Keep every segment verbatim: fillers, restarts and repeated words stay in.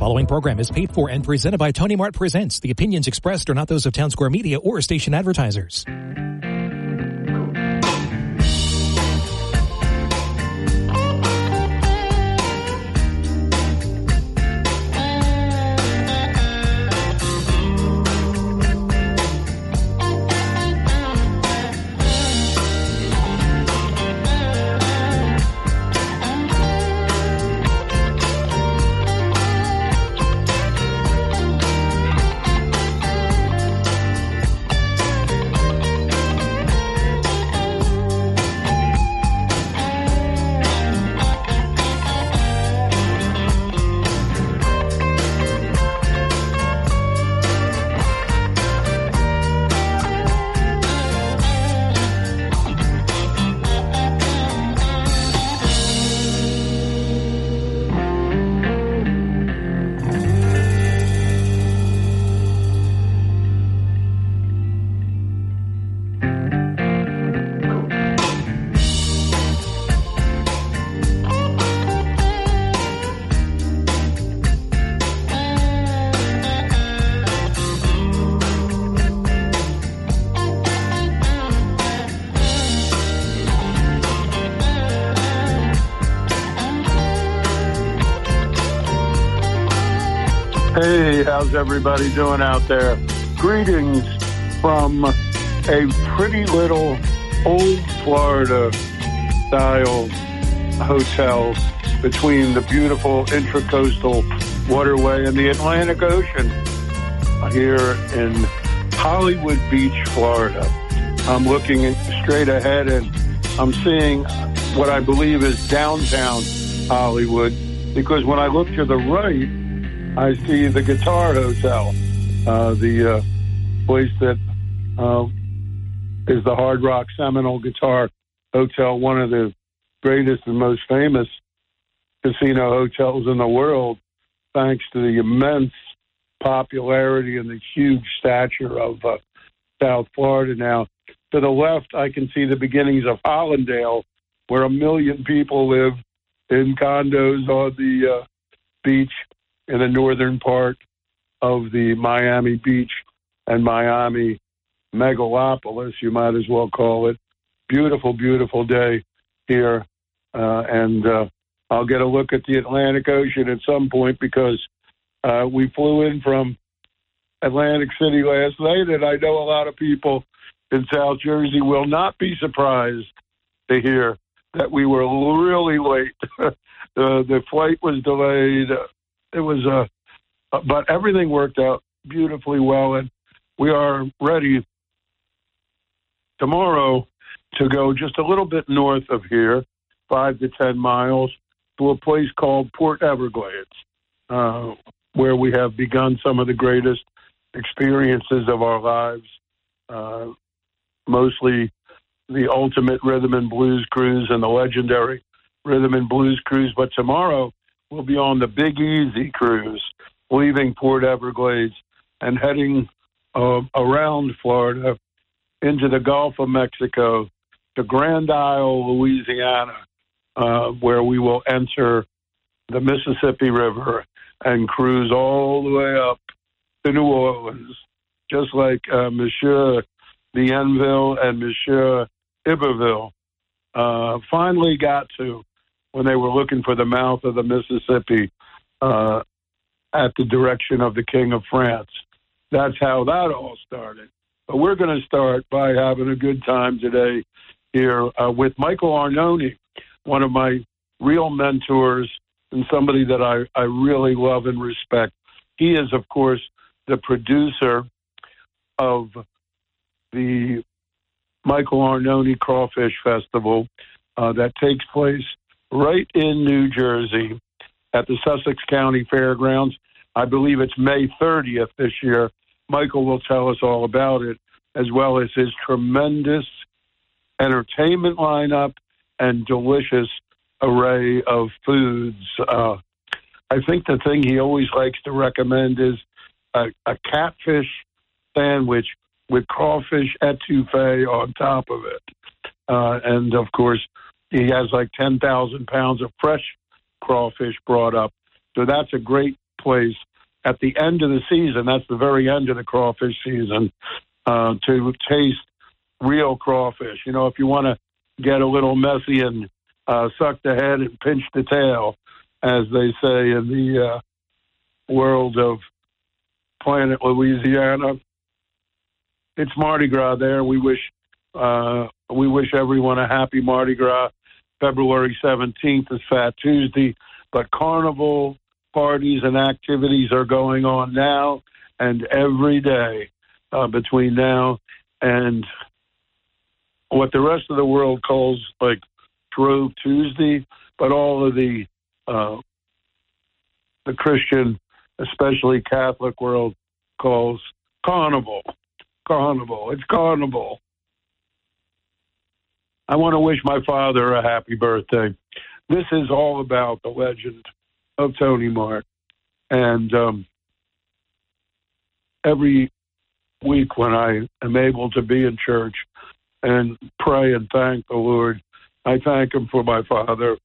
following program is paid for and presented by Tony Mart Presents. The opinions expressed are not those of Town Square Media or station advertisers. Hey, how's everybody doing out there? Greetings from a pretty little old Florida-style hotel between the beautiful Intracoastal Waterway and the Atlantic Ocean here in Hollywood Beach, Florida. I'm looking straight ahead and I'm seeing what I believe is downtown Hollywood, because when I look to the right, I see the Guitar Hotel, uh, the uh, place that uh, is the Hard Rock Seminole Guitar Hotel, one of the greatest and most famous casino hotels in the world, thanks to the immense popularity and the huge stature of uh, South Florida now. To the left, I can see the beginnings of Hollandale, where a million people live in condos on the uh, beach in the northern part of the Miami Beach and Miami megalopolis, you might as well call it. Beautiful, beautiful day here. Uh, and uh, I'll get a look at the Atlantic Ocean at some point, because uh, we flew in from Atlantic City last night, and I know a lot of people in South Jersey will not be surprised to hear that we were really late. uh, the flight was delayed. It was, uh, but everything worked out beautifully well, and we are ready tomorrow to go just a little bit north of here, five to ten miles, to a place called Port Everglades, uh, where we have begun some of the greatest experiences of our lives, uh, mostly the ultimate rhythm and blues cruise and the legendary rhythm and blues cruise. But tomorrow, we'll be on the Big Easy cruise, leaving Port Everglades and heading uh, around Florida into the Gulf of Mexico to Grand Isle, Louisiana, uh, where we will enter the Mississippi River and cruise all the way up to New Orleans, just like uh, Monsieur Bienville and Monsieur Iberville uh, finally got to when they were looking for the mouth of the Mississippi uh, at the direction of the King of France. That's how that all started. But we're going to start by having a good time today here uh, with Michael Arnone, one of my real mentors and somebody that I, I really love and respect. He is, of course, the producer of the Michael Arnone Crawfish Festival uh, that takes place right in New Jersey at the Sussex County Fairgrounds. I believe it's May thirtieth this year. Michael will tell us all about it, as well as his tremendous entertainment lineup and delicious array of foods. Uh, I think the thing he always likes to recommend is a, a catfish sandwich with crawfish etouffee on top of it. Uh, and, of course, he has like ten thousand pounds of fresh crawfish brought up. So that's a great place at the end of the season. That's the very end of the crawfish season, uh, to taste real crawfish. You know, if you want to get a little messy and uh, suck the head and pinch the tail, as they say in the uh, world of Planet Louisiana, it's Mardi Gras there. We wish uh, we wish everyone a happy Mardi Gras. February seventeenth is Fat Tuesday, but Carnival parties and activities are going on now and every day uh, between now and what the rest of the world calls like Trove Tuesday, but all of the uh, the Christian, especially Catholic world, calls Carnival. Carnival. It's Carnival. I want to wish my father a happy birthday. This is all about the legend of Tony Mart. And um, every week when I am able to be in church and pray and thank the Lord, I thank him for my father,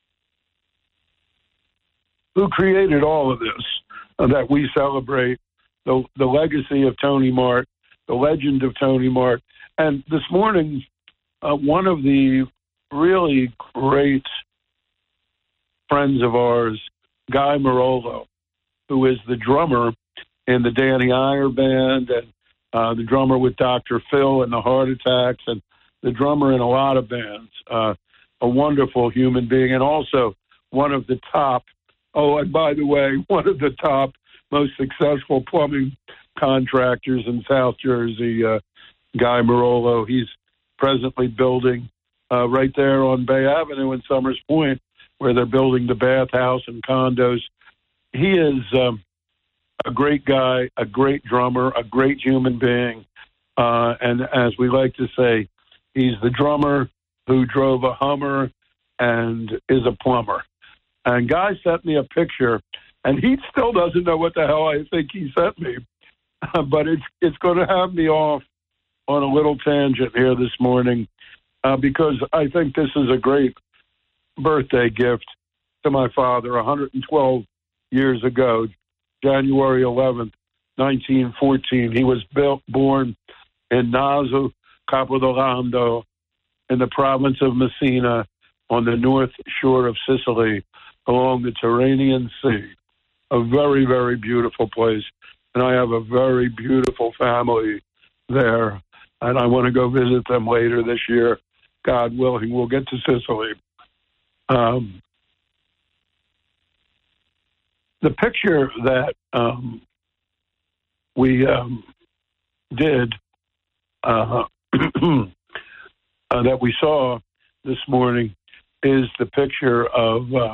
who created all of this, uh, that we celebrate, the, the legacy of Tony Mart, the legend of Tony Mart. And this morning, uh, one of the really great friends of ours, Guy Marolo, who is the drummer in the Danny Iyer Band and uh, the drummer with Doctor Phil and the Heart Attacks and the drummer in a lot of bands, uh, a wonderful human being, and also one of the top, oh, and by the way, one of the top most successful plumbing contractors in South Jersey, uh, Guy Marolo. He's presently building uh, right there on Bay Avenue in Summers Point, where they're building the bathhouse and condos. He is um, a great guy, a great drummer, a great human being. Uh, and as we like to say, he's the drummer who drove a Hummer and is a plumber. And Guy sent me a picture, and he still doesn't know what the hell I think he sent me. But it's it's going to have me off on a little tangent here this morning, uh, because I think this is a great birthday gift to my father. one hundred twelve years ago, January eleventh, nineteen fourteen, he was built, born in Naso Capodolando in the province of Messina on the north shore of Sicily along the Tyrrhenian Sea. A very, very beautiful place. And I have a very beautiful family there. And I want to go visit them later this year. God willing, we'll get to Sicily. Um, the picture that um, we um, did, uh, uh, that we saw this morning, is the picture of uh,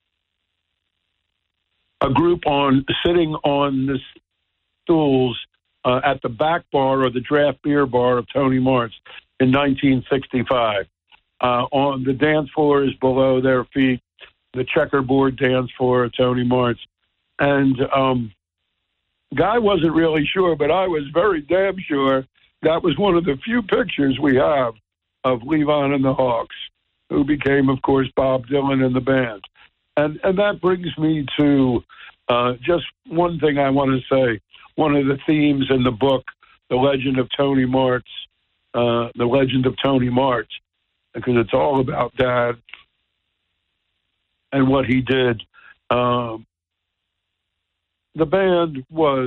a group on sitting on the stools uh, at the back bar or the draft beer bar of Tony Mart's in nineteen sixty-five. Uh, on the dance floor is below their feet, the checkerboard dance floor of Tony Mart's. And um, Guy wasn't really sure, but I was very damn sure that was one of the few pictures we have of Levon and the Hawks, who became, of course, Bob Dylan and the band. And and that brings me to uh, just one thing I want to say. One of the themes in the book, The Legend of Tony Mart's, uh, The Legend of Tony Mart, because it's all about Dad and what he did. Um, the band was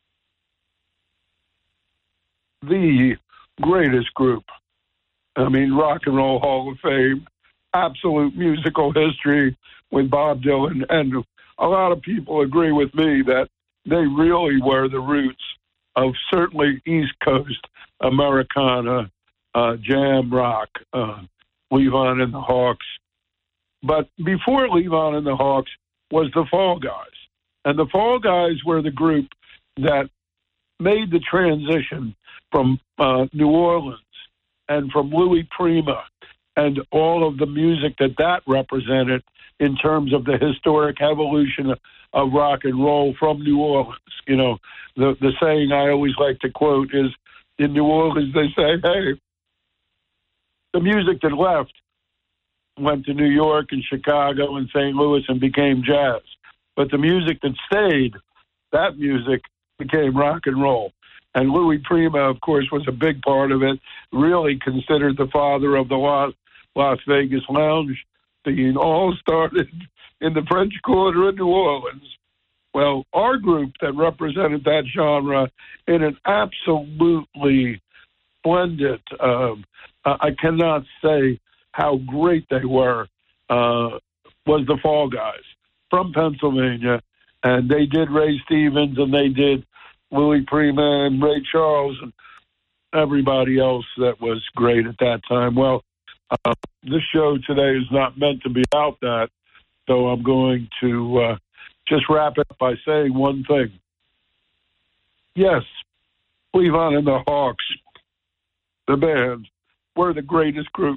the greatest group. I mean, Rock and Roll Hall of Fame, absolute musical history with Bob Dylan. And a lot of people agree with me that they really were the roots of certainly East Coast Americana, uh, jam rock, uh, Levon and the Hawks. But before Levon and the Hawks was the Fall Guys. And the Fall Guys were the group that made the transition from uh, New Orleans and from Louis Prima and all of the music that that represented in terms of the historic evolution of rock and roll from New Orleans. You know, the, the saying I always like to quote is, in New Orleans, they say, hey, the music that left went to New York and Chicago and Saint Louis and became jazz. But the music that stayed, that music became rock and roll. And Louis Prima, of course, was a big part of it, really considered the father of the Las, Las Vegas lounge scene, all started in the French Quarter of New Orleans. Well, our group that represented that genre in an absolutely splendid, um, I cannot say how great they were, uh, was the Fall Guys from Pennsylvania. And they did Ray Stevens, and they did Louis Prima and Ray Charles and everybody else that was great at that time. Well, uh, this show today is not meant to be about that, so I'm going to uh, just wrap it up by saying one thing. Yes, Levon and the Hawks, the band, were the greatest group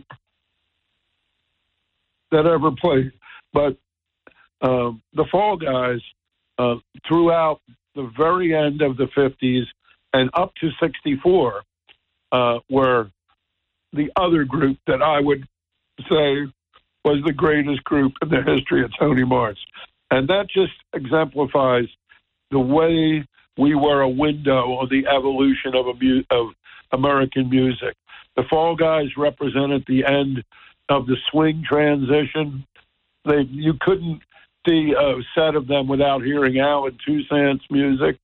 that ever played. But uh, the Fall Guys, uh, throughout the very end of the fifties and up to sixty-four, uh, were the other group that I would say was the greatest group in the history of Tony Mart's. And that just exemplifies the way we were a window on the evolution of, a mu- of American music. The Fall Guys represented the end of the swing transition. They, you couldn't see a set of them without hearing Alan Toussaint's music.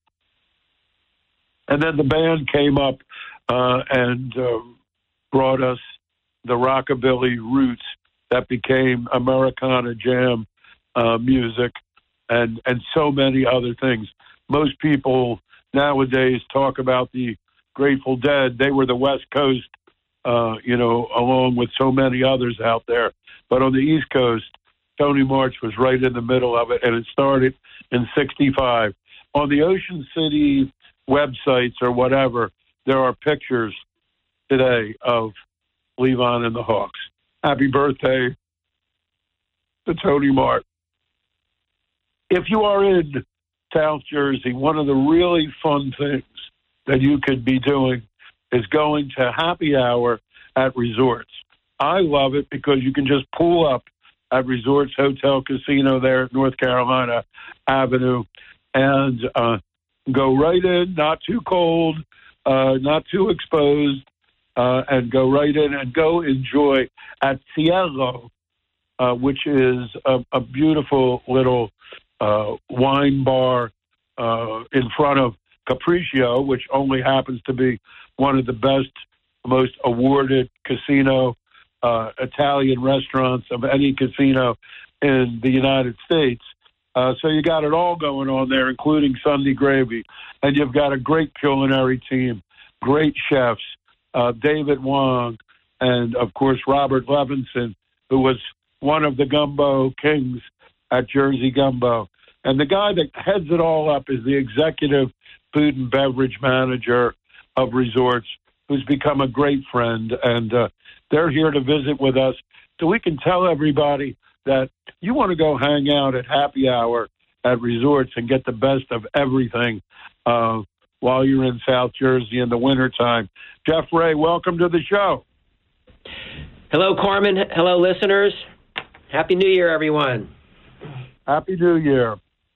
And then the band came up uh, and uh, brought us the rockabilly roots that became Americana jam uh, music and, and so many other things. Most people nowadays talk about the Grateful Dead. They were the West Coast, uh, you know, along with so many others out there. But on the East Coast, Tony Mart's was right in the middle of it, and it started in sixty-five. On the Ocean City websites or whatever, there are pictures today of Levon and the Hawks. Happy birthday to Tony Mart. If you are in South Jersey, one of the really fun things that you could be doing is going to happy hour at resorts. I love it because you can just pull up at Resorts Hotel Casino there at North Carolina Avenue and uh, go right in, not too cold, uh, not too exposed, uh, and go right in and go enjoy at Cielo, uh, which is a, a beautiful little uh, wine bar uh, in front of Capriccio, which only happens to be one of the best, most awarded casino uh, Italian restaurants of any casino in the United States. Uh, so you got it all going on there, including Sunday gravy. And you've got a great culinary team, great chefs, uh, David Wong, and, of course, Robert Levinson, who was one of the gumbo kings at Jersey Gumbo. And the guy that heads it all up is the executive food and beverage manager of Resorts, who's become a great friend. And uh, they're here to visit with us so we can tell everybody that you want to go hang out at happy hour at Resorts and get the best of everything uh, while you're in South Jersey in the wintertime. Jeff Ray, welcome to the show. Hello, Carmen. Hello, listeners. Happy New Year, everyone. Happy New Year.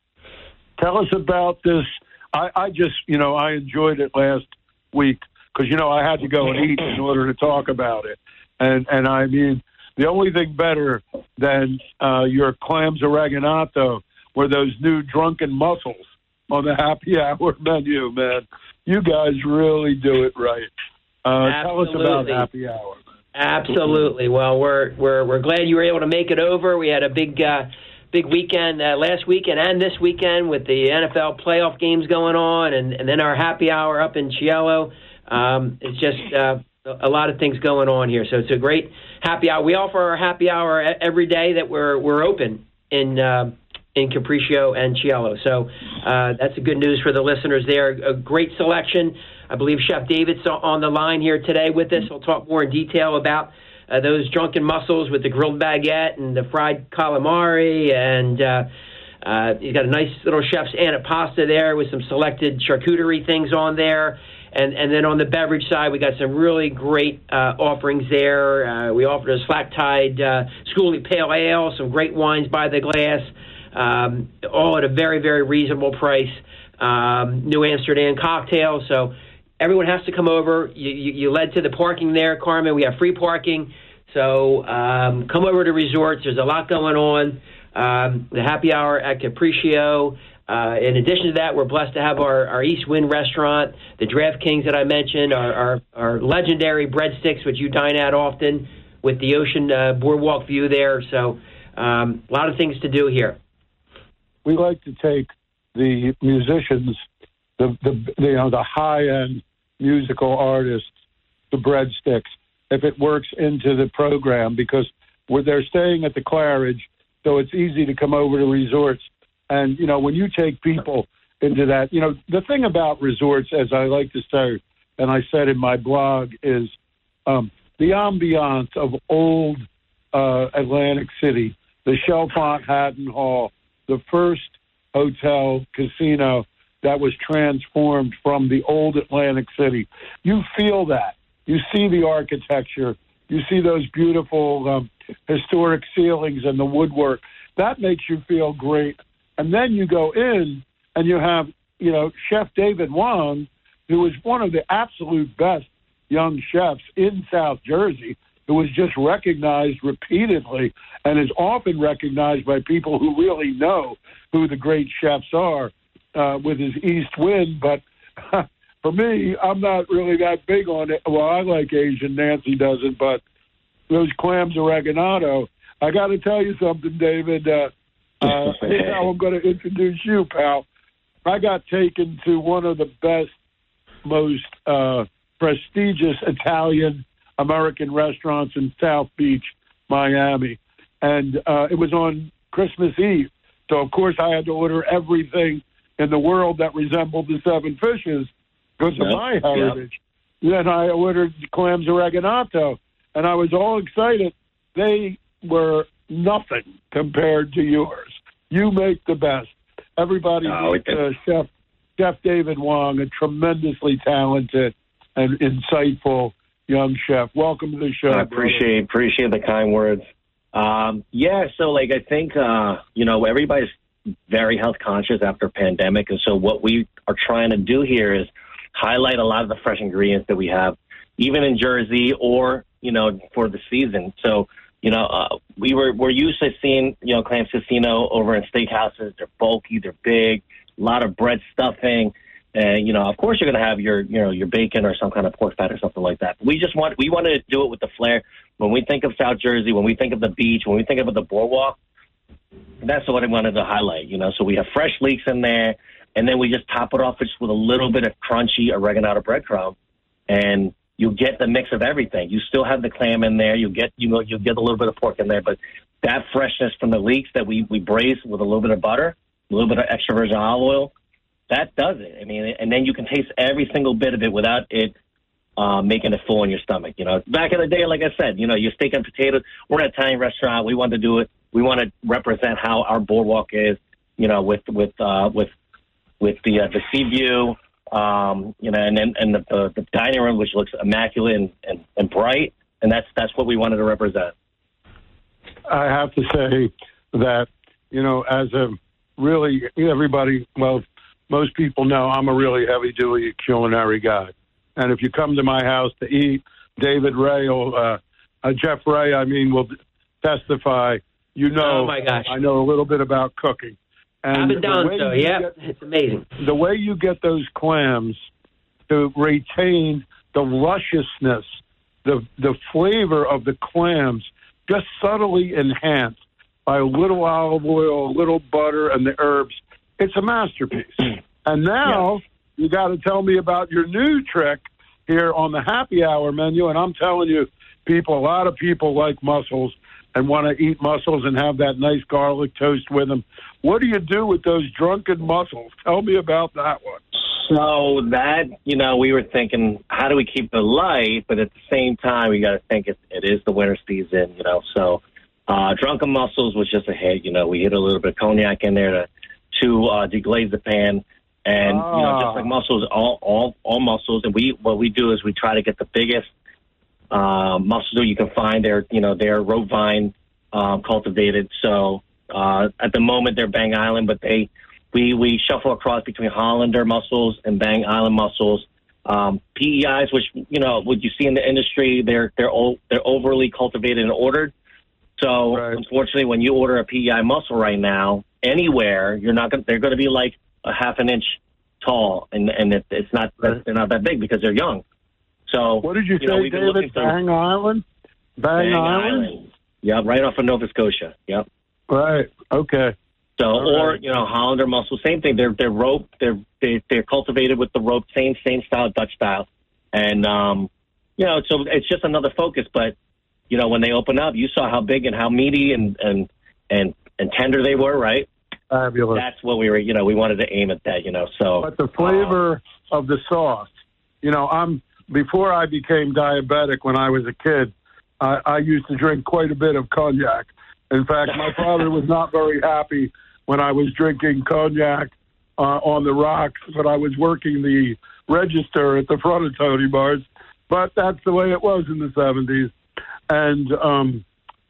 Tell us about this. I, I just, you know, I enjoyed it last week because, you know, I had to go and eat in order to talk about it. And, and I mean, the only thing better than uh, your clams oreganato were those new drunken mussels on the happy hour menu, man. You guys really do it right. Uh, tell us about happy hour. Absolutely. Well, we're we're we're glad you were able to make it over. We had a big uh, big weekend uh, last weekend and this weekend with the N F L playoff games going on, and, and then our happy hour up in Cielo. Um, it's just uh, a lot of things going on here. So it's a great happy hour. We offer our happy hour every day that we're we're open in uh, in Capriccio and Cielo. So uh, that's the good news for the listeners there. A great selection. I believe Chef David's on the line here today with us. We'll talk more in detail about uh, those drunken mussels with the grilled baguette and the fried calamari. And uh, uh, he's got a nice little chef's antipasta there with some selected charcuterie things on there. And and then on the beverage side, we got some really great uh, offerings there. Uh, we offered a slack-tide uh, Schoolie Pale Ale, some great wines by the glass, um, all at a very, very reasonable price. Um, New Amsterdam cocktails. So everyone has to come over. You, you, you led to the parking there, Carmen. We have free parking. So um, come over to Resorts. There's a lot going on. Um, the happy hour at Capriccio. Uh, in addition to that, we're blessed to have our, our East Wind restaurant, the DraftKings that I mentioned, our, our, our legendary breadsticks, which you dine at often, with the ocean uh, boardwalk view there. So um, a lot of things to do here. We like to take the musicians, the, the you know the high-end musical artists, the breadsticks, if it works into the program, because where they're staying at the Claridge, so it's easy to come over to Resorts. And, you know, when you take people into that, you know, the thing about Resorts, as I like to say, and I said in my blog, is um, the ambiance of old uh, Atlantic City, the Chalfont Hatton Hall, the first hotel casino that was transformed from the old Atlantic City. You feel that. You see the architecture. You see those beautiful um, historic ceilings and the woodwork. That makes you feel great. And then you go in and you have, you know, Chef David Wong, who is one of the absolute best young chefs in South Jersey, who was just recognized repeatedly and is often recognized by people who really know who the great chefs are uh, with his East Wind. But for me, I'm not really that big on it. Well, I like Asian. Nancy doesn't. But those clams oregano, I got to tell you something, David. Uh, uh, now I'm going to introduce you, pal. I got taken to one of the best, most uh, prestigious Italian American restaurants in South Beach, Miami. And uh, it was on Christmas Eve. So, of course, I had to order everything in the world that resembled the Seven Fishes because of yep. my heritage. Yep. Then I ordered clams oregano, and I was all excited. They were nothing compared to yours. You make the best. Everybody oh, needs uh, Chef, Chef David Wong, a tremendously talented and insightful young chef. Welcome to the show. I appreciate brother. appreciate the kind words. Um, yeah, so like I think uh, you know everybody's very health conscious after pandemic, and so what we are trying to do here is highlight a lot of the fresh ingredients that we have, even in Jersey or you know for the season. So you know uh, we were we're used to seeing you know Clams Casino over in steakhouses. They're bulky, they're big, a lot of bread stuffing. And, you know, of course you're going to have your, you know, your bacon or some kind of pork fat or something like that. We just want, we want to do it with the flair. When we think of South Jersey, when we think of the beach, when we think about the boardwalk, that's what I wanted to highlight, you know. So we have fresh leeks in there, and then we just top it off just with a little bit of crunchy oregano breadcrumb, and you get the mix of everything. You still have the clam in there. You get, you know, you get a little bit of pork in there, but that freshness from the leeks that we, we braise with a little bit of butter, a little bit of extra virgin olive oil, that does it. I mean, and then you can taste every single bit of it without it uh, making it full in your stomach. You know, back in the day, like I said, you know, your steak and potatoes. We're an Italian restaurant. We want to do it. We want to represent how our boardwalk is. You know, with with uh, with with the uh, the sea view. Um, you know, and then and the, the the dining room, which looks immaculate and, and, and bright. And that's that's what we wanted to represent. I have to say that you know, as a really everybody well. Most people know I'm a really heavy-duty culinary guy. And if you come to my house to eat, David Ray, will, uh, uh, Jeff Ray, I mean, will testify. You know, oh my gosh. I know a little bit about cooking. And I've been done, so, yeah, get, it's amazing. The way you get those clams to retain the lusciousness, the the flavor of the clams, just subtly enhanced by a little olive oil, a little butter, and the herbs. It's a masterpiece. And now yes. you got to tell me about your new trick here on the happy hour menu. And I'm telling you, people, a lot of people like mussels and want to eat mussels and have that nice garlic toast with them. What do you do with those drunken mussels? Tell me about that one. So that, you know, we were thinking, how do we keep it light? But at the same time, we got to think it, it is the winter season, you know. So uh, drunken mussels was just a hit. You know, we hit a little bit of cognac in there to to uh, deglaze the pan, and oh. you know, just like mussels, all all all mussels. And we what we do is we try to get the biggest uh, mussels you can find. They're you know they're rope vine um, cultivated, so Uh, at the moment, they're Bang Island, but they we we shuffle across between Hollander mussels and Bang Island mussels. Um, P E Is, which you know, what you see in the industry, they're they're o- they're overly cultivated and ordered. So right. Unfortunately, when you order a P E I mussel right now, anywhere, you're not going. They're going to be like a half an inch tall, and and it, it's not right. they're not that big because they're young. So what did you, you say, know, David? Bang Island, Bang, Bang Island. Island. Yeah, right off of Nova Scotia. Yep. Right. Okay. So, All or right. you know, Hollander mussel, same thing. They're they're rope. They're they, they're cultivated with the rope, same same style, Dutch style, and um, you know, so it's just another focus. But you know, when they open up, you saw how big and how meaty and and and, and tender they were, right? Fabulous. That's what we were. You know, we wanted to aim at that. You know, so. But the flavor um, of the sauce, you know, I'm before I became diabetic when I was a kid, I, I used to drink quite a bit of cognac. In fact, my father was not very happy when I was drinking cognac uh, on the rocks, but I was working the register at the front of Tony Mart's. But that's the way it was in the seventies. And um,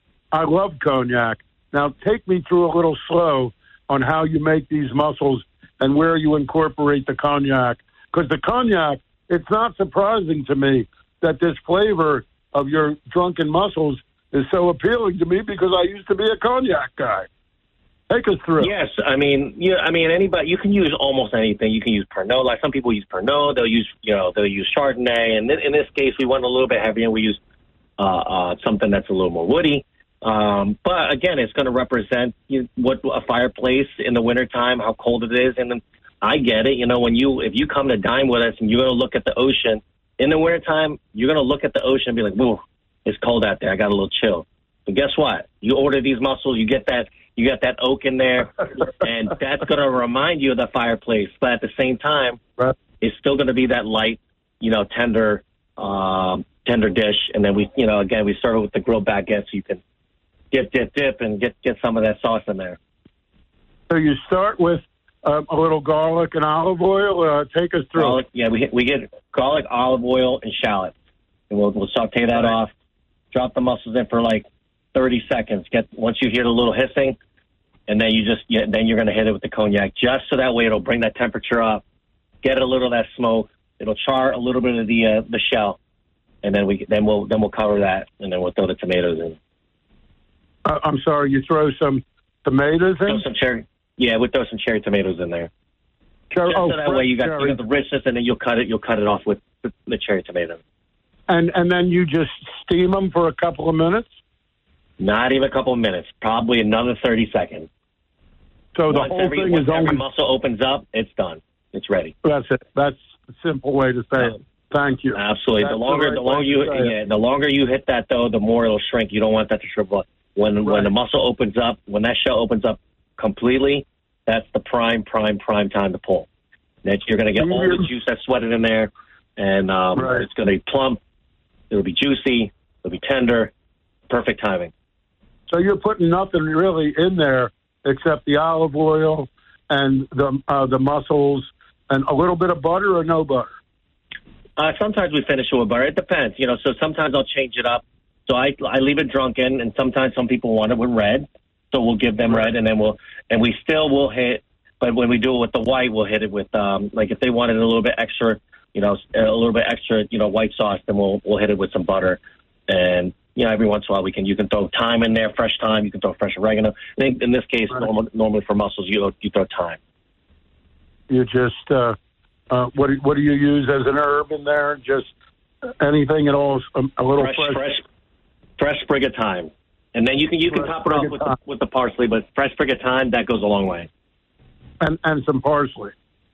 I love cognac. Now, take me through a little slow on how you make these mussels and where you incorporate the cognac. Because the cognac, it's not surprising to me that this flavor of your drunken mussels is so appealing to me because I used to be a cognac guy. Take us through. Yes, I mean, yeah, I mean, anybody, you can use almost anything. You can use Pernod. Like some people use Pernod. They'll use, you know, they'll use Chardonnay. And in this case, we went a little bit heavier. We used uh, uh, something that's a little more woody. Um, but again, it's going to represent you know, what a fireplace in the wintertime, how cold it is. And then I get it. You know, when you, if you come to dine with us and you're going to look at the ocean in the wintertime, you're going to look at the ocean and be like, whoa, it's cold out there. I got a little chill. But guess what? You order these mussels, you get that, you got that oak in there, and that's going to remind you of the fireplace. But at the same time, right. It's still going to be that light, you know, tender, um, tender dish. And then we, you know, again, we started with the grilled baguette, so you can dip, dip, dip, and get get some of that sauce in there. So you start with um, a little garlic and olive oil. Uh, take us through. Garlic, yeah, we we get garlic, olive oil, and shallot, and we'll we'll saute that right. off. Drop the mussels in for like thirty seconds. Get once you hear the little hissing, and then you just yeah, then you're going to hit it with the cognac, just so that way it'll bring that temperature up, get a little of that smoke. It'll char a little bit of the uh, the shell, and then we then we'll then we'll cover that, and then we'll throw the tomatoes in. Uh, I'm sorry, you throw some tomatoes in? Throw some cherry. Yeah, we'll throw some cherry tomatoes in there. Cherry, just oh, so that way you got cherry. you got the richness, and then you'll cut it. You'll cut it off with the, the cherry tomato. And and then you just steam them for a couple of minutes? Not even a couple of minutes. Probably another thirty seconds. So the once whole every, thing once is only... every mussel opens up, it's done. It's ready. That's it. That's a simple way to say it. Thank you. Absolutely. That's the longer the, right the longer you yeah, the longer you hit that though, the more it'll shrink. You don't want that to shrivel up. When right. when the mussel opens up, when that shell opens up completely, that's the prime, prime, prime time to pull. That you're going to get all the juice that's sweated in there, and um, right. it's going to be plump. It'll be juicy. It'll be tender. Perfect timing. So you're putting nothing really in there except the olive oil and the uh, the mussels and a little bit of butter or no butter? Uh, sometimes we finish it with butter. It depends, you know. So sometimes I'll change it up. So I I leave it drunken, and sometimes some people want it with red. So we'll give them red, and then we'll and we still will hit. But when we do it with the white, we'll hit it with um like if they wanted a little bit extra, you know, a little bit extra, you know, white sauce, then we'll we'll hit it with some butter. And you know, every once in a while we can you can throw thyme in there, fresh thyme. You can throw fresh oregano. I think in this case, right. normal, normally for mussels, you you throw thyme. You just uh, uh, what do, what do you use as an herb in there? Just anything at all? A, a little fresh, fresh, fresh, fresh sprig of thyme, and then you can you can top it off with the, with the parsley. But fresh sprig of thyme, that goes a long way. And and some parsley.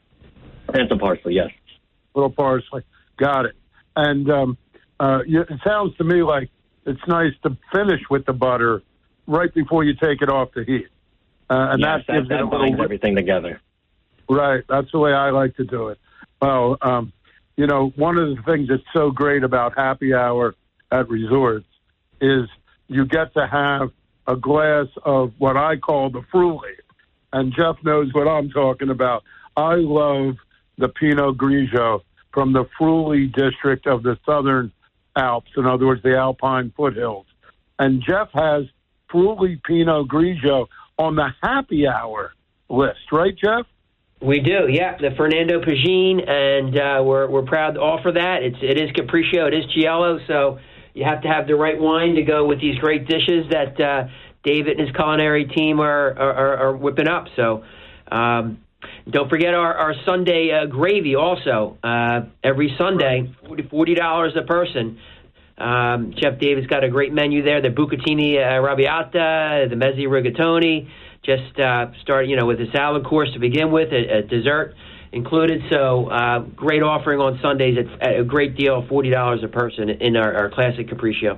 And some parsley, yes. Little parsley, got it. And um, uh, you, it sounds to me like it's nice to finish with the butter right before you take it off the heat, uh, and yes, that gives that, it a that binds little everything together. Right, that's the way I like to do it. Well, um, you know, one of the things that's so great about happy hour at resorts is you get to have a glass of what I call the Fruly, and Jeff knows what I'm talking about. I love the Pinot Grigio from the Fruly district of the Southern Alps, in other words, the Alpine foothills. And Jeff has Fruly Pinot Grigio on the happy hour list, right, Jeff? We do, yeah. The Fernando Pagine, and uh, we're we're proud to offer that. It's it is Capriccio, it is Giallo, so you have to have the right wine to go with these great dishes that uh, David and his culinary team are are, are whipping up. So um, don't forget our our Sunday uh, gravy also. Uh, every Sunday, forty dollars a person. Um, Chef David's got a great menu there. The bucatini uh, arrabbiata, the mezzi rigatoni. Just uh, start, you know, with a salad course to begin with, a, a dessert included. So uh, great offering on Sundays at a great deal, forty dollars a person in our, our classic Capriccio.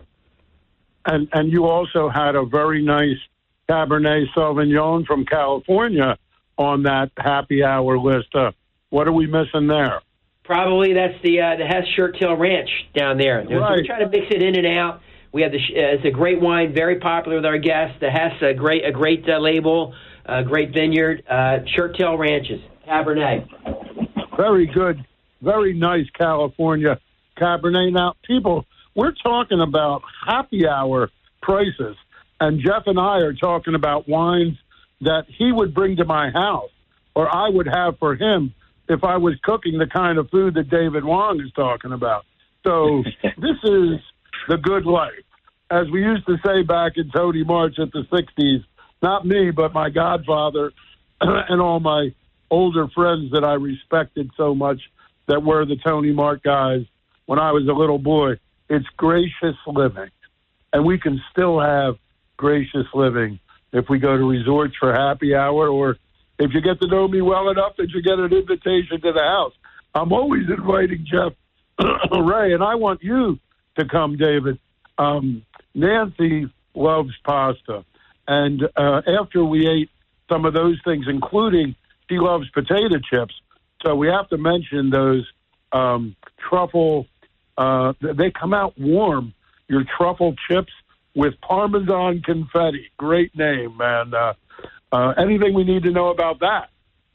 And and you also had a very nice Cabernet Sauvignon from California on that happy hour list. Uh, what are we missing there? Probably that's the uh, the Hess Shirt Tail Ranch down there. So right. We try to mix it in and out. We have the uh, it's a great wine, very popular with our guests. The Hess, a great a great uh, label, a great vineyard. Uh, Shirt Tail Ranches, Cabernet. Very good, very nice California Cabernet. Now, people, we're talking about happy hour prices, and Jeff and I are talking about wines that he would bring to my house, or I would have for him if I was cooking the kind of food that David Wong is talking about. So this is the good life. As we used to say back in Tony March at the sixties, not me, but my godfather and all my older friends that I respected so much that were the Tony Mark guys when I was a little boy. It's gracious living. And we can still have gracious living if we go to resorts for happy hour, or if you get to know me well enough that you get an invitation to the house. I'm always inviting Jeff Ray, and I want you to come, David. Um, Nancy loves pasta, and uh, after we ate some of those things, including she loves potato chips, so we have to mention those um, truffle. Uh, they come out warm. Your truffle chips with Parmesan confetti. Great name, man. Uh, uh, anything we need to know about that?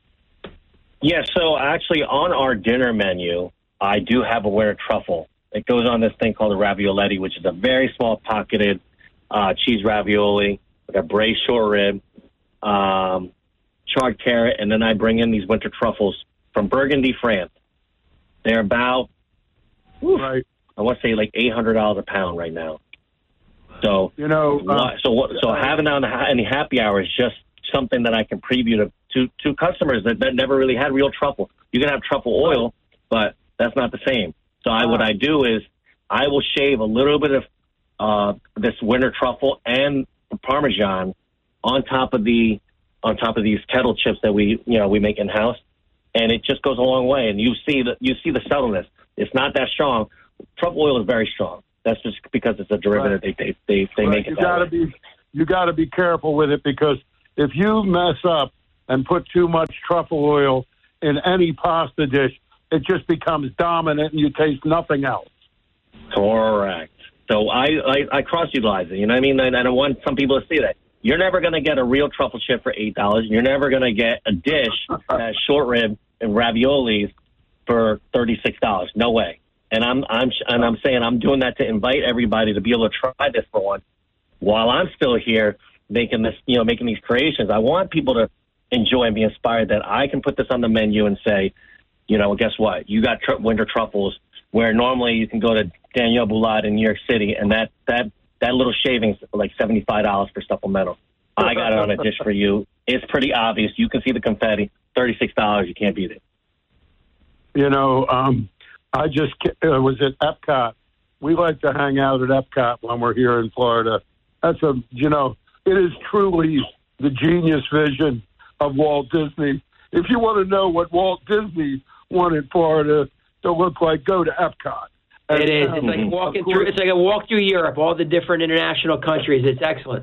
Yeah. So actually, on our dinner menu, I do have a winter truffle. It goes on this thing called a raviolette, which is a very small pocketed uh, cheese ravioli with a braised short rib, um, charred carrot, and then I bring in these winter truffles from Burgundy, France. They're about, oof, right. I want to say like eight hundred dollars a pound right now. So you know, uh, so what, so having on any happy hour is just something that I can preview to to, to customers that, that never really had real truffle. You can have truffle oil, but that's not the same. So I, what I do is I will shave a little bit of uh, this winter truffle and the Parmesan on top of the on top of these kettle chips that we you know we make in house, and it just goes a long way. And you see the you see the subtleness. It's not that strong. Truffle oil is very strong. That's just because it's a derivative. Right. They they they, they right. make it. You that gotta way. be you gotta be careful with it, because if you mess up and put too much truffle oil in any pasta dish, it just becomes dominant and you taste nothing else. Correct. So I, I, I cross-utilize it, you know what I mean? And I want some people to see that. You're never going to get a real truffle chip for eight dollars. You're never going to get a dish that has short rib and raviolis for thirty-six dollars. No way. And I'm I'm and I'm saying I'm doing that to invite everybody to be able to try this for one. While I'm still here making this, you know, making these creations, I want people to enjoy and be inspired that I can put this on the menu and say, you know, guess what? You got tr- winter truffles where normally you can go to Daniel Boulade in New York City, and that that that little shaving's like seventy-five dollars for supplemental. I got it on a dish for you. It's pretty obvious. You can see the confetti. thirty-six dollars. You can't beat it. You know, um, I just uh, was at Epcot. We like to hang out at Epcot when we're here in Florida. That's a, you know, it is truly the genius vision of Walt Disney. If you want to know what Walt Disney wanted Florida to look like, go to Epcot. And, it is. Um, it's like walking through. It's like a walk through Europe, all the different international countries. It's excellent.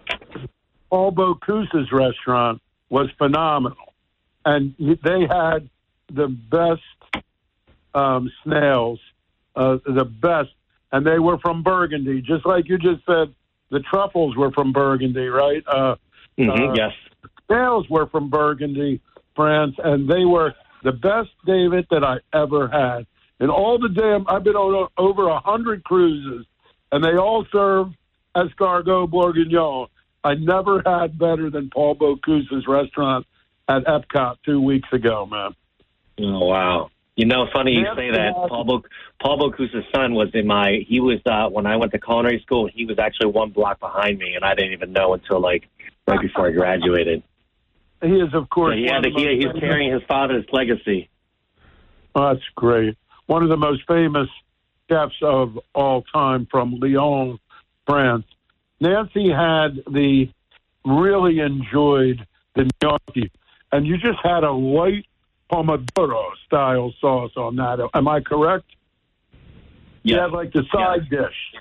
Paul Bocuse's restaurant was phenomenal, and they had the best um, snails, uh, the best, and they were from Burgundy, just like you just said. The truffles were from Burgundy, right? Uh, mm-hmm, uh, yes. Snails were from Burgundy, France, and they were the best, David, that I ever had. And all the damn, I've been on over a hundred cruises, and they all serve escargot bourguignon. I never had better than Paul Bocuse's restaurant at Epcot two weeks ago, man. Oh, wow. You know, funny you say that. Paul, Bo- Paul Bocuse's son was in my, he was, uh, when I went to culinary school, he was actually one block behind me, and I didn't even know until, like, right before I graduated. He is, of course. So he had to, he, he's carrying his father's legacy. Oh, that's great. One of the most famous chefs of all time from Lyon, France. Nancy had the, really enjoyed the gnocchi, and you just had a light Pomodoro-style sauce on that. Am I correct? Yeah. You had like the side yeah. dish.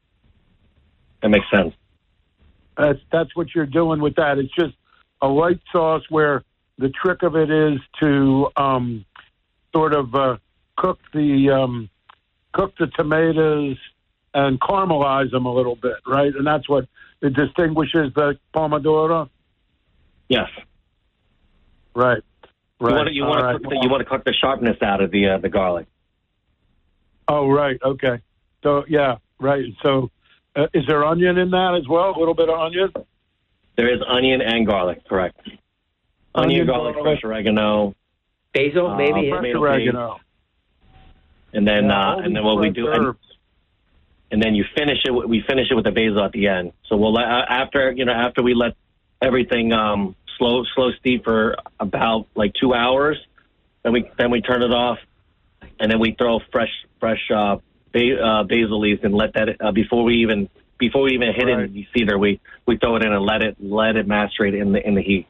That makes sense. That's, that's what you're doing with that. It's just a light sauce where the trick of it is to um, sort of uh, cook the um, cook the tomatoes and caramelize them a little bit, right? And that's what it distinguishes the Pomodoro. Yes. Right. Right. You want to you want to right. cook the, you want to cook the sharpness out of the uh, the garlic. Oh, right. Okay. So yeah, right. So uh, is there onion in that as well? A little bit of onion. There is onion and garlic, correct? Onion, onion garlic, garlic, fresh oregano, basil, uh, maybe. Fresh oregano. And then yeah, uh, and then what we do, and, and then you finish it. We finish it with the basil at the end. So we'll let, uh, after you know after we let everything um, slow slow steep for about like two hours, then we then we turn it off, and then we throw fresh fresh uh, ba- uh, basil leaves and let that uh, before we even before we even hit right. it in the cedar, we, we throw it in and let it let it macerate in the in the heat.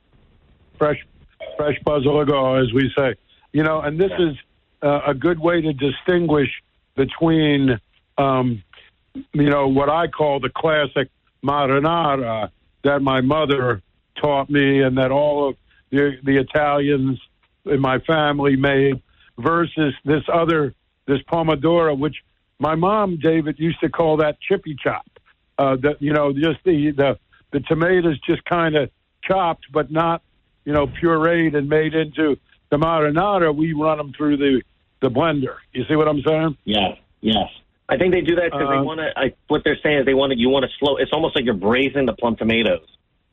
Fresh fresh basilico, as we say, you know, and this yeah. is uh, a good way to distinguish between um, you know what I call the classic marinara that my mother taught me and that all of the, the Italians in my family made versus this other, this Pomodoro, which my mom, David, used to call that chippy chop. Uh, that, you know, just the, the, the tomatoes just kind of chopped, but not, you know, pureed and made into the marinara. We run them through the, the blender. You see what I'm saying? Yes, yes. I think they do that because uh, they want to, what they're saying is they want to, you want to slow, it's almost like you're braising the plum tomatoes.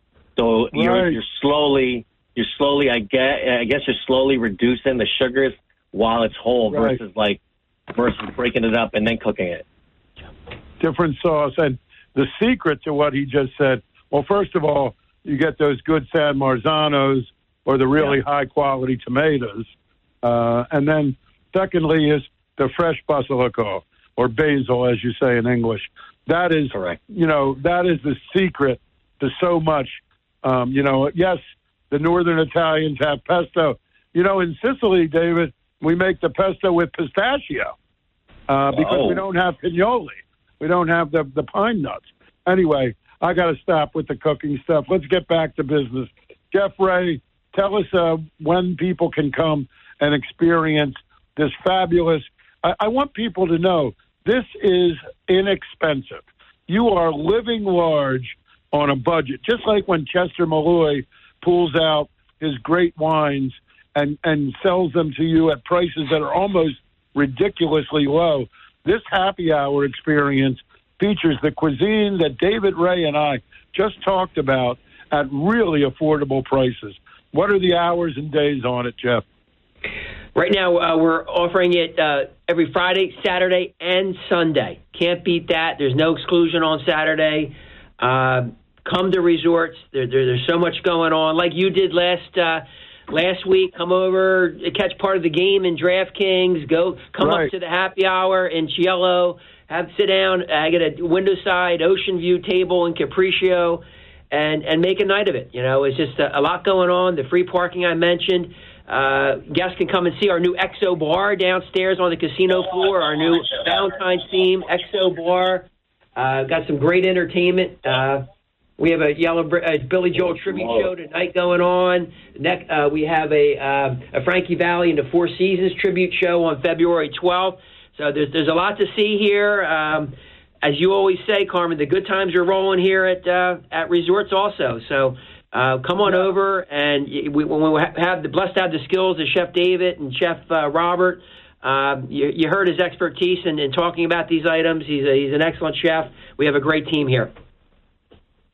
So right. you're, you're slowly, you're slowly, I guess, I guess you're slowly reducing the sugars while it's whole right. versus like, versus breaking it up and then cooking it. Different sauce. And the secret to what he just said, well, first of all, you get those good San Marzanos or the really yeah. high quality tomatoes. Uh, and then secondly is the fresh basilico or basil, as you say in English. That is, correct. You know, that is the secret to so much. Um, you know, yes, the northern Italians have pesto. You know, in Sicily, David, we make the pesto with pistachio uh, because oh. we don't have pignoli. We don't have the, the pine nuts. Anyway, I got to stop with the cooking stuff. Let's get back to business. Jeff Ray, tell us uh, when people can come and experience this fabulous. I, I want people to know this is inexpensive. You are living large on a budget, just like when Chester Malloy pulls out his great wines and, and sells them to you at prices that are almost ridiculously low. This happy hour experience features the cuisine that David Ray and I just talked about at really affordable prices. What are the hours and days on it, Jeff? Right now, uh, we're offering it uh, every Friday, Saturday, and Sunday. Can't beat that. There's no exclusion on Saturday. Uh, come to resorts. There, there, there's so much going on. Like you did last uh, last week, come over, catch part of the game in DraftKings. Go, come right. up to the happy hour in Cielo. Have sit down. I get a window side ocean view table in Capriccio, and and make a night of it. You know, it's just a, a lot going on. The free parking I mentioned. Uh, guests can come and see our new X O Bar downstairs on the casino floor. Our new Valentine's theme X O Bar. Uh, got some great entertainment. Uh, we have a Yellow uh, Billy Joel tribute show tonight going on. Next, uh, we have a, uh, a Frankie Valli and the Four Seasons tribute show on February twelfth. So there's there's a lot to see here. Um, as you always say, Carmen, the good times are rolling here at uh, at resorts also. So uh, come on yeah. over, and we, when we have the blessed to have the skills of Chef David and Chef uh, Robert. Uh, you, you heard his expertise in, in talking about these items. He's a, he's an excellent chef. We have a great team here.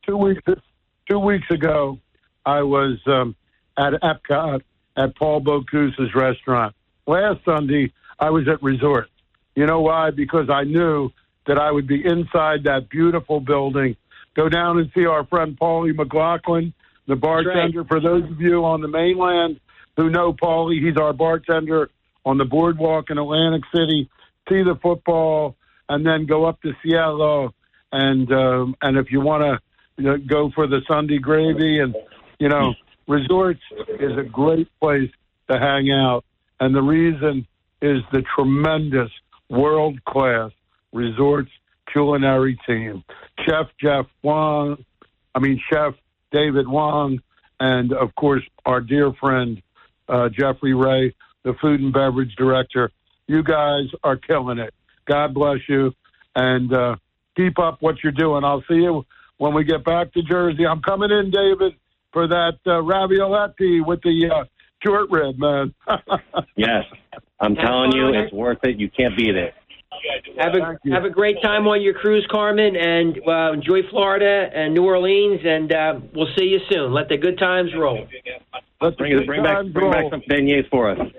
two weeks two weeks ago, I was um, at Epcot at Paul Bocuse's restaurant. Last Sunday, I was at Resort. You know why? Because I knew that I would be inside that beautiful building. Go down and see our friend Paulie McLaughlin, the bartender. Right. For those of you on the mainland who know Paulie, he's our bartender on the boardwalk in Atlantic City. See the football, and then go up to Cielo. And um, and if you want to you know, go for the Sunday gravy, and you know, Resorts is a great place to hang out. And the reason is the tremendous world-class Resorts culinary team. Chef Jeff Wong, I mean, Chef David Wong, and, of course, our dear friend uh, Jeffrey Ray, the food and beverage director. You guys are killing it. God bless you, and uh, keep up what you're doing. I'll see you when we get back to Jersey. I'm coming in, David, for that uh, raviolette with the uh, short rib, man. Yes, I'm telling you, it's worth it. You can't beat it. Have a have a great time on your cruise, Carmen, and uh, enjoy Florida and New Orleans, and uh, we'll see you soon. Let the good times roll. Let's bring, bring back bring back some beignets for us.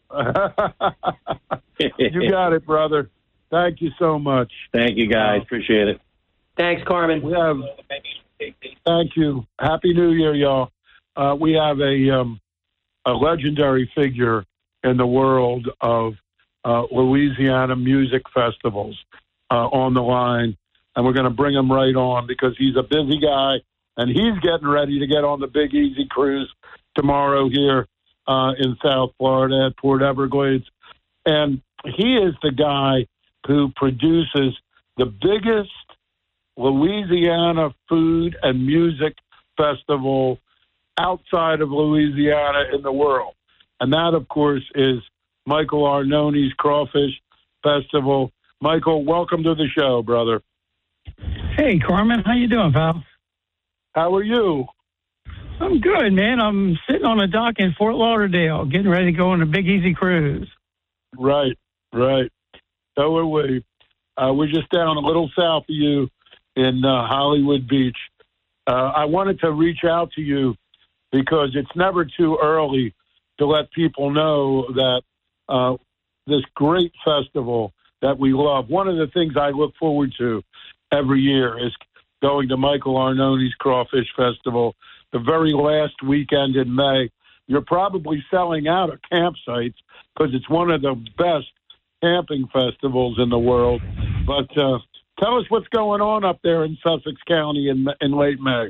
You got it, brother. Thank you so much. Thank you, guys. Appreciate it. Thanks, Carmen. We have. Thank you. Happy New Year, y'all. Uh, we have a um, a legendary figure in the world of uh, Louisiana music festivals uh, on the line, and we're going to bring him right on because he's a busy guy, and he's getting ready to get on the Big Easy cruise tomorrow here uh, in South Florida at Port Everglades. And he is the guy who produces the biggest Louisiana food and music festival outside of Louisiana in the world. And that, of course, is Michael Arnone's Crawfish Festival. Michael, welcome to the show, brother. Hey, Carmen. How you doing, pal? How are you? I'm good, man. I'm sitting on a dock in Fort Lauderdale, getting ready to go on a Big Easy cruise. Right, right. So are we. Uh, we're just down a little south of you in uh, Hollywood Beach. Uh, I wanted to reach out to you because it's never too early to let people know that uh, this great festival that we love, one of the things I look forward to every year is going to Michael Arnone's Crawfish Festival the very last weekend in May. You're probably selling out of campsites because it's one of the best camping festivals in the world. But uh, tell us what's going on up there in Sussex County in, in late May.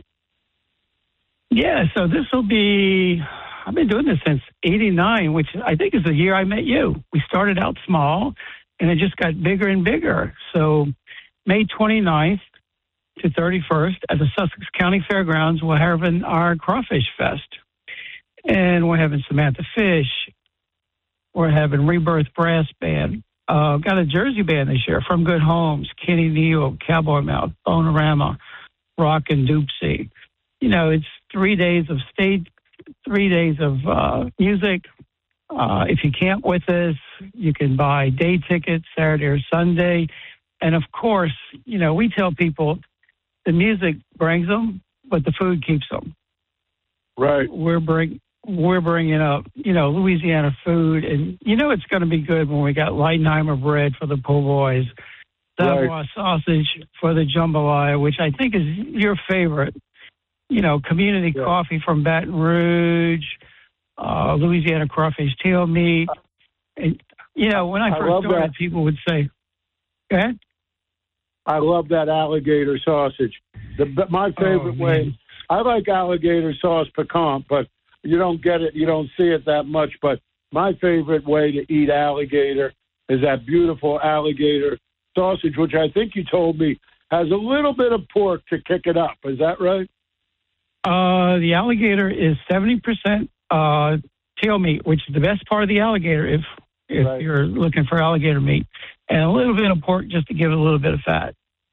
Yeah, so this will be, I've been doing this since eighty-nine, which I think is the year I met you. We started out small, and it just got bigger and bigger. So May twenty-ninth to thirty-first at the Sussex County Fairgrounds, we're having our Crawfish Fest. And we're having Samantha Fish. We're having Rebirth Brass Band. Uh, got a Jersey band this year, From Good Homes, Kenny Neal, Cowboy Mouth, Bonorama, Rock and Doopsie. You know, it's three days of stage, three days of uh, music. Uh, if you camp with us, you can buy day tickets Saturday or Sunday. And, of course, you know, we tell people the music brings them, but the food keeps them. Right. We're bring, we're bringing up, you know, Louisiana food. And, you know, it's going to be good when we got Leidenheimer bread for the po' boys, Savoy right. sausage for the jambalaya, which I think is your favorite. You know, community yeah. coffee from Baton Rouge, uh, Louisiana crawfish tail meat. And, you know, when I first I started, that. people would say, go ahead. I love that alligator sausage. The, my favorite oh, way, I like alligator sauce piquant, but you don't get it, you don't see it that much. But my favorite way to eat alligator is that beautiful alligator sausage, which I think you told me has a little bit of pork to kick it up. Is that right? Uh, the alligator is seventy percent uh, tail meat, which is the best part of the alligator if if right. you're looking for alligator meat, and a little bit of pork just to give it a little bit of fat.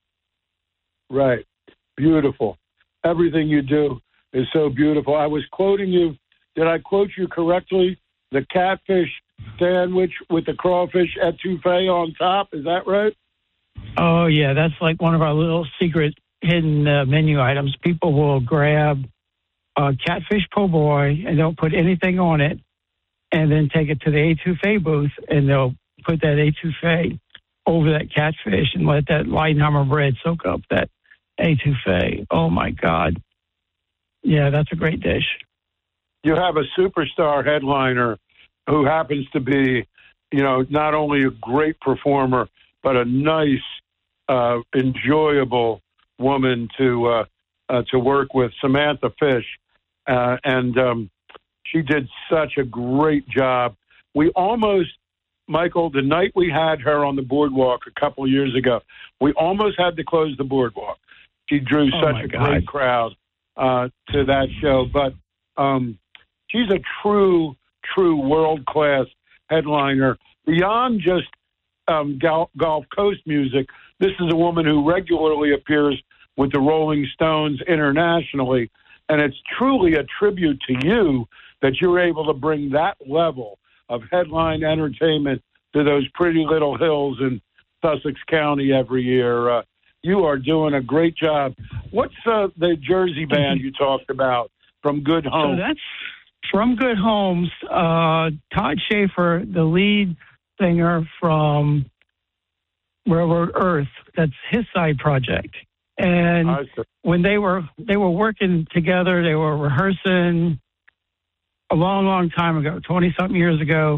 Right. Beautiful. Everything you do is so beautiful. I was quoting you. Did I quote you correctly? The catfish sandwich with the crawfish etouffee on top. Is that right? Oh, yeah. That's like one of our little secret hidden uh, menu items. People will grab a catfish po' boy and they'll put anything on it, and then take it to the etouffee booth, and they'll put that etouffee over that catfish and let that Leidenheimer bread soak up that etouffee. Oh my God! Yeah, that's a great dish. You have a superstar headliner who happens to be, you know, not only a great performer, but a nice, uh, enjoyable woman to uh, uh, to work with, Samantha Fish. Uh, and um, she did such a great job. We almost, Michael, the night we had her on the boardwalk a couple of years ago, we almost had to close the boardwalk. She drew oh such a God. great crowd uh, to that show. But um, she's a true, true world-class headliner. Beyond just um, Gal- Gulf Coast music, this is a woman who regularly appears with the Rolling Stones internationally, and it's truly a tribute to you that you're able to bring that level of headline entertainment to those pretty little hills in Sussex County every year. Uh, you are doing a great job. What's uh, the Jersey band you talked about from Good Homes? So that's from Good Homes. Uh, Todd Schaefer, the lead singer from Railroad Earth, that's his side project. And when they were they were working together, they were rehearsing a long, long time ago, twenty-something years ago,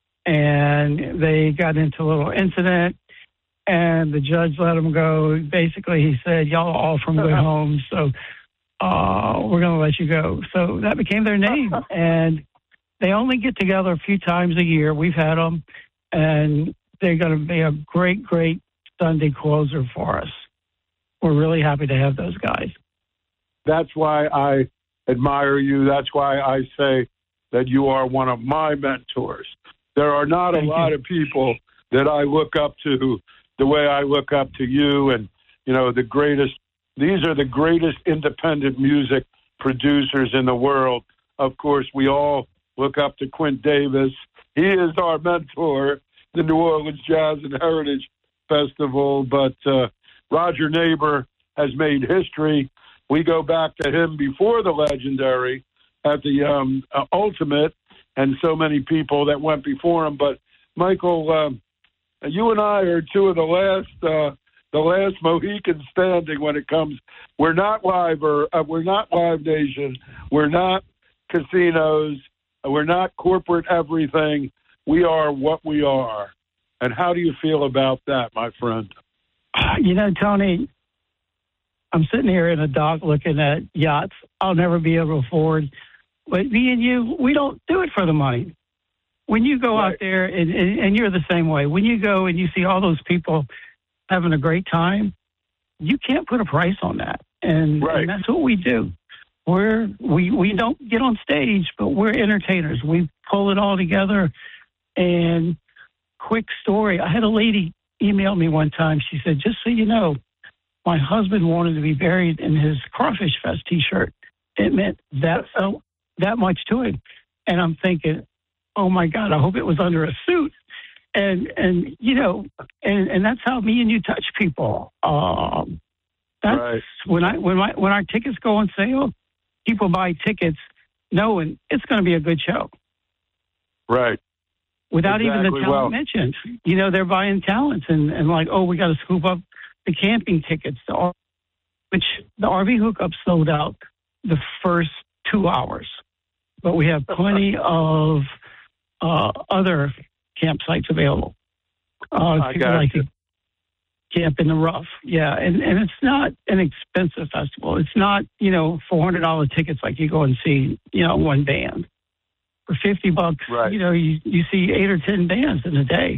and they got into a little incident, and the judge let them go. Basically, he said, y'all are all from Good Homes, so uh, we're going to let you go. So that became their name, and they only get together a few times a year. We've had them, and they're going to be a great, great Sunday closer for us. We're really happy to have those guys. That's why I admire you. That's why I say that you are one of my mentors. There are not Thank a lot you. of people that I look up to the way I look up to you. And, you know, the greatest, these are the greatest independent music producers in the world. Of course, we all look up to Quint Davis. He is our mentor, the New Orleans Jazz and Heritage Festival. But, uh, Roger Neighbor has made history. We go back to him before the legendary at the um, uh, Ultimate, and so many people that went before him. But Michael, um, you and I are two of the last, uh, the last Mohicans standing when it comes. We're not live, or uh, we're not Live Nation. We're not casinos. We're not corporate everything. We are what we are. And how do you feel about that, my friend? You know, Tony, I'm sitting here in a dock looking at yachts I'll never be able to afford. But me and you, we don't do it for the money. When you go right. out there, and, and, and you're the same way, when you go and you see all those people having a great time, you can't put a price on that. And, right. and that's what we do. We're, we, we don't get on stage, but we're entertainers. We pull it all together. And quick story, I had a lady emailed me one time. She said, just so you know, my husband wanted to be buried in his Crawfish Fest T-shirt. It meant that felt that much to him. And I'm thinking, oh, my God, I hope it was under a suit. And, and you know, and, and that's how me and you touch people. Um, that's right. when I when my when our tickets go on sale, people buy tickets knowing it's going to be a good show. Right. Without exactly. even the talent well, mentioned. You know, they're buying talents and, and like, oh, we got to scoop up the camping tickets, the, which the R V hookup sold out the first two hours. But we have plenty of uh, other campsites available. Uh, I people got like you. to camp in the rough. Yeah, and, and it's not an expensive festival. It's not, you know, four hundred dollars tickets like you go and see, you know, one band. For fifty bucks, right. you know, you, you see eight or ten bands in a day.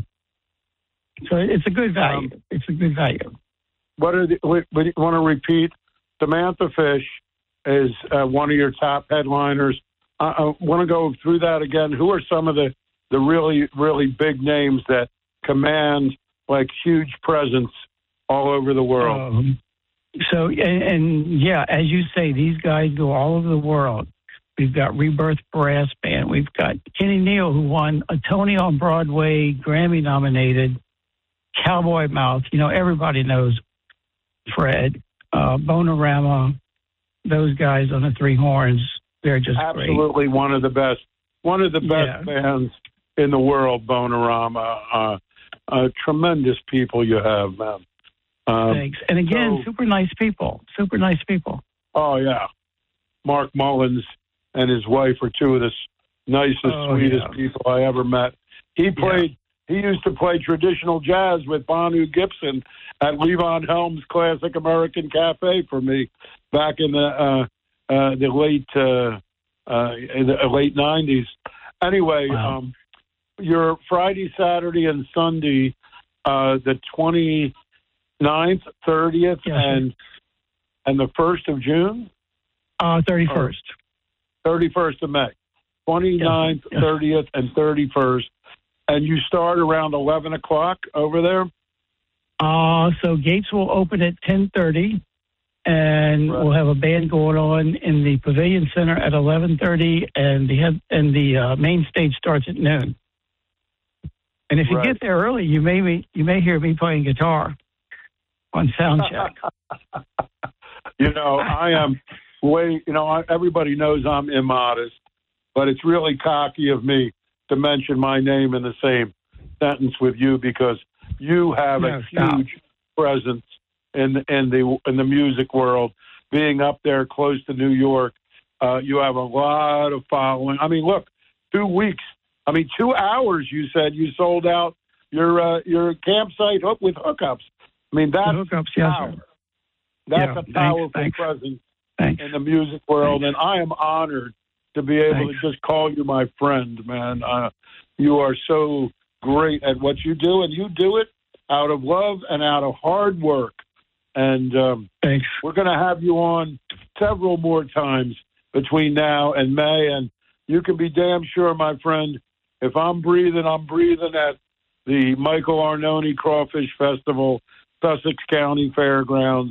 So it's a good value. Um, it's a good value. What are the, we, we want to repeat? Samantha Fish is uh, one of your top headliners. I, I want to go through that again. Who are some of the, the really, really big names that command like huge presence all over the world? Um, so, and, and yeah, as you say, these guys go all over the world. We've got Rebirth Brass Band. We've got Kenny Neal, who won a Tony on Broadway, Grammy nominated, Cowboy Mouth. You know, everybody knows Fred. uh, Bonarama, those guys on the Three Horns. They're just absolutely great. one of the best, one of the best Yeah. bands in the world. Bonarama, uh, uh, tremendous people you have, man. Um, Thanks. And again, so, super nice people. Super nice people. Oh yeah, Mark Mullins and his wife are two of the nicest, Oh, sweetest yeah. people I ever met. He played. He used to play traditional jazz with Bonu Gibson at Levon Helm's Classic American Cafe for me back in the uh, uh, the late uh, uh, in the late nineties. Anyway, Wow. um, your Friday, Saturday, and Sunday, uh, the twenty-ninth, thirtieth, Yes, and and the first of June, Uh, thirty-first. thirty-first of May, twenty-ninth, Yes, yes. thirtieth, and thirty-first. And you start around eleven o'clock over there? Uh, so gates will open at ten thirty, and Right. we'll have a band going on in the Pavilion Center at eleven thirty, and the head, and the uh, main stage starts at noon. And if you Right. get there early, you may be, you may hear me playing guitar on sound check. You know, I am way, you know, I, everybody knows I'm immodest, but it's really cocky of me to mention my name in the same sentence with you because you have No, a stop. huge presence in in the in the music world. Being up there close to New York, uh, you have a lot of following. I mean, look, two weeks. I mean, two hours. You said you sold out your uh, your campsite hook with hookups. I mean, that's The hookups, yes, power. sir. That's Yeah, a thanks, powerful thanks. presence Thanks. in the music world, Thanks. and I am honored to be able Thanks. to just call you my friend, man. Uh, you are so great at what you do, and you do it out of love and out of hard work. And um, Thanks. we're going to have you on several more times between now and May, and you can be damn sure, my friend, if I'm breathing, I'm breathing at the Michael Arnone Crawfish Festival, Sussex County Fairgrounds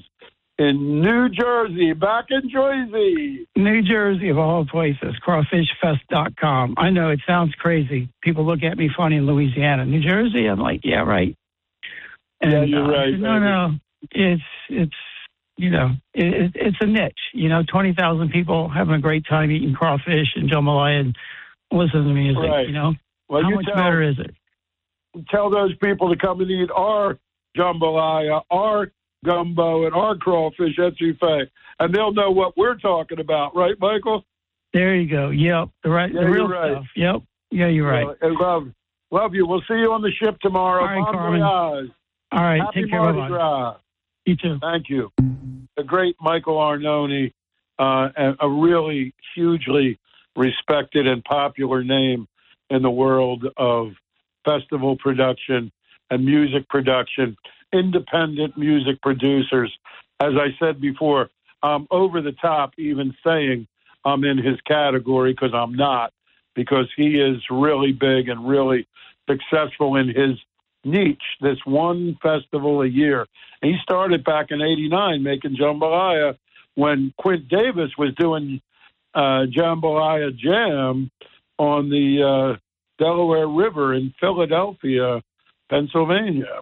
in New Jersey, back in Jersey. New Jersey, of all places, crawfish fest dot com. I know it sounds crazy. People look at me funny in Louisiana. New Jersey? I'm like, yeah, right. And, Yeah, you're uh, I right, said, no, baby. no, it's, it's, you know, it, it, it's a niche. You know, twenty thousand people having a great time eating crawfish and jambalaya and listening to music, Right. you know. Well, How you much tell, better is it? tell those people to come and eat our jambalaya, our gumbo, and our crawfish etouffee, and they'll know what we're talking about, right, Michael? There you go. Yep. The right, Yeah, the real you're right. stuff. Yep. Yeah, you're right. I love, love you. We'll see you on the ship tomorrow. All right, Bon Carmen. voyage. All right. Happy Take care. Mardi Bye-bye. Gras. You too. Thank you. The great Michael Arnone, uh, a, a really hugely respected and popular name in the world of festival production and music production, independent music producers. As I said before, I'm over the top even saying I'm in his category because I'm not, because he is really big and really successful in his niche, this one festival a year. And he started back in eighty-nine making jambalaya when Quint Davis was doing uh, Jambalaya Jam on the uh, Delaware River in Philadelphia, Pennsylvania.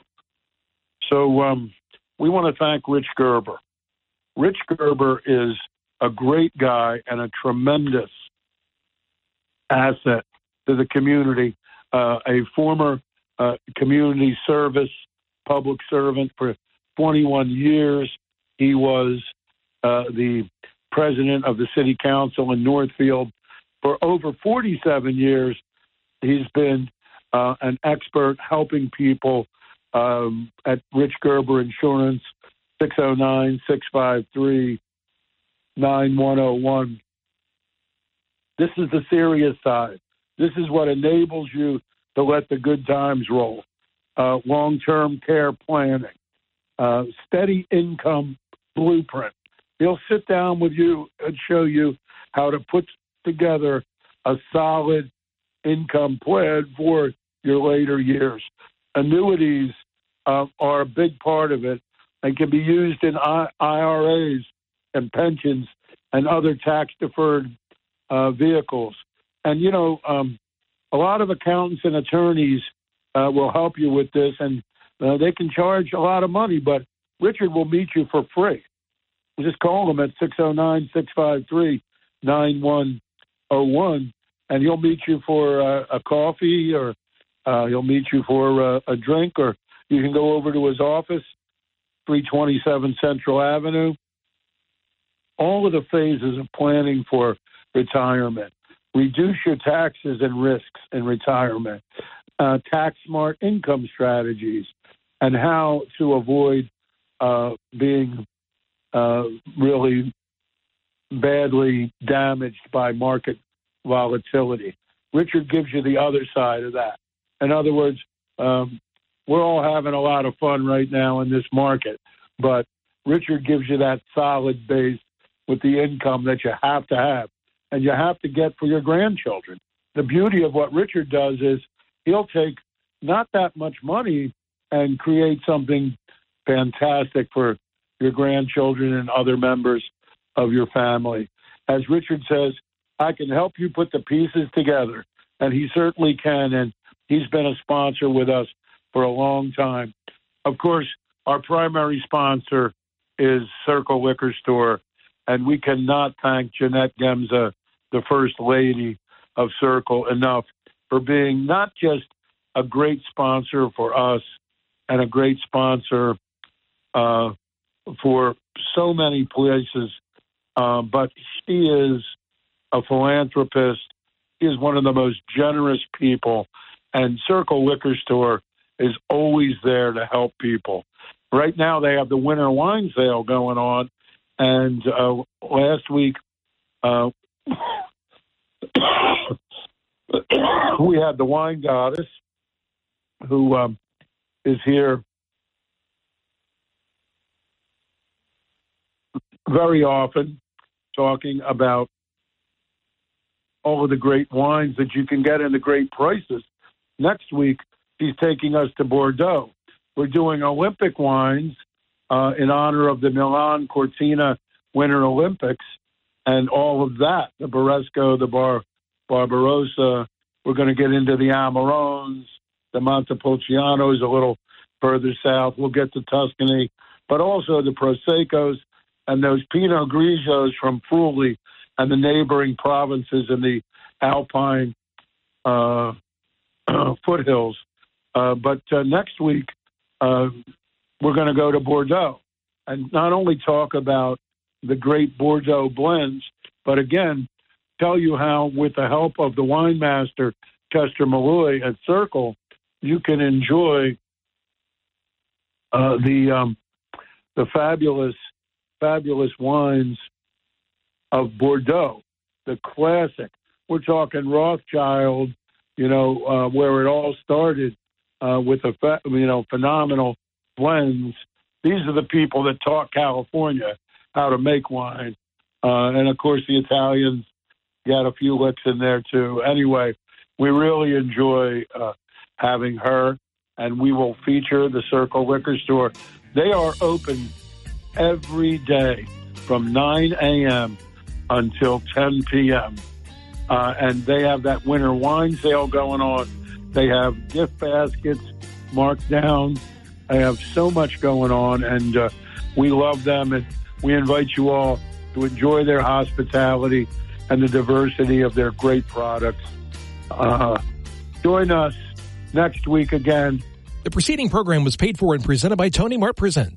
So um, we want to thank Rich Gerber. Rich Gerber is a great guy and a tremendous asset to the community, uh, a former uh, community service public servant for twenty-one years. He was uh, the president of the city council in Northfield for over forty-seven years. He's been uh, an expert helping people um, at Rich Gerber Insurance, six oh nine, six five three, nine one oh one. This is the serious side. This is what enables you to let the good times roll. Uh, long-term care planning, uh, steady income blueprint. He'll sit down with you and show you how to put together a solid income plan for your later years. Annuities uh, are a big part of it and can be used in I R As and pensions and other tax-deferred uh, vehicles. And, you know, um, a lot of accountants and attorneys uh, will help you with this, and uh, they can charge a lot of money, but Richard will meet you for free. just call him at six oh nine, six five three, nine one oh one, and he'll meet you for uh, a coffee, or uh, he'll meet you for uh, a drink, or you can go over to his office, three twenty-seven Central Avenue. All of the phases of planning for retirement. Reduce your taxes and risks in retirement. Uh, tax-smart income strategies, and how to avoid uh, being uh, really badly damaged by market volatility. Richard gives you the other side of that. In other words, um, we're all having a lot of fun right now in this market, but Richard gives you that solid base with the income that you have to have and you have to get for your grandchildren. The beauty of what Richard does is he'll take not that much money and create something fantastic for your grandchildren and other members of your family. As Richard says, I can help you put the pieces together, and he certainly can, and he's been a sponsor with us for a long time. Of course, our primary sponsor is Circle Liquor Store, and we cannot thank Jeanette Gemza, the First Lady of Circle, enough for being not just a great sponsor for us and a great sponsor uh, for so many places, uh, but she is a philanthropist. She is one of the most generous people, and Circle Liquor Store is always there to help people. Right now, they have the winter wine sale going on, and uh, last week uh, we had the wine goddess, who um, is here very often, talking about all of the great wines that you can get and the great prices. Next week, she's taking us to Bordeaux. We're doing Olympic wines uh, in honor of the Milan Cortina Winter Olympics and all of that, the Baresco, the Bar Barbarossa. We're going to get into the Amarones, the Montepulcianos a little further south. We'll get to Tuscany, but also the Proseccos and those Pinot Grigios from Friuli and the neighboring provinces in the Alpine uh, foothills. Uh, but uh, next week, uh, we're going to go to Bordeaux and not only talk about the great Bordeaux blends, but again, tell you how, with the help of the wine master, Chester Malloy at Circle, you can enjoy uh, the um, the fabulous, fabulous wines of Bordeaux, the classic. We're talking Rothschild, you know, uh, where it all started uh, with a fa- you know phenomenal blends. These are the people that taught California how to make wine, uh, and of course the Italians got a few licks in there too. Anyway, we really enjoy uh, having her, and we will feature the Circle Liquor Store. They are open every day from nine a.m. until ten p.m. Uh, and they have that winter wine sale going on. They have gift baskets marked down. They have so much going on, and uh, we love them, and we invite you all to enjoy their hospitality and the diversity of their great products. Uh, join us next week again. The preceding program was paid for and presented by Tony Mart Presents.